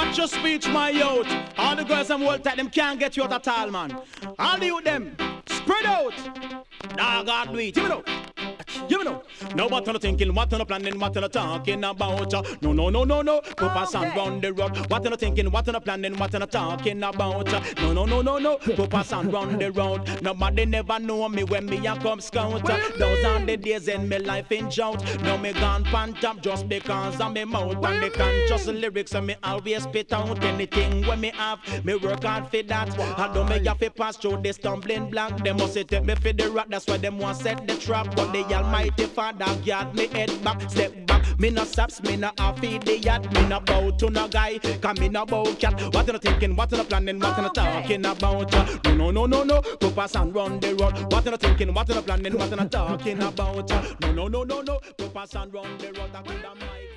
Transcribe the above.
Watch your speech, my youth. All the girls them hold tight, them can't get you out at all, man. All the youth them, spread out. Nah, God do it. Give me now. Give me now. Now what you thinking, what you planning, what you talking about? No, no, no, no, no. Put a sand round the road. What you thinking, what you planning, what you talking about? No, no, no, no, no. Put a sand round the road. Nobody never know me when me a come scout. Those are the days in me life in drought. Now me gone pan top just because of me mouth and the conscious lyrics and me always spit out anything when me have. Me work hard for that. I don't me have to pass through the stumbling block. They must take me for the rock. That's why them want set the trap. But the Almighty Father guard me head back, step back. Me no saps, me no half feed the yard. Me no bow to no guy, cause me no bow cat. What you thinking, what you planning, what you talking about? No, no, no, no, no. Put a sand round the road. What you thinking, what you planning, what you talking about? No, no, no, no, no. Put a sand round the road. I could have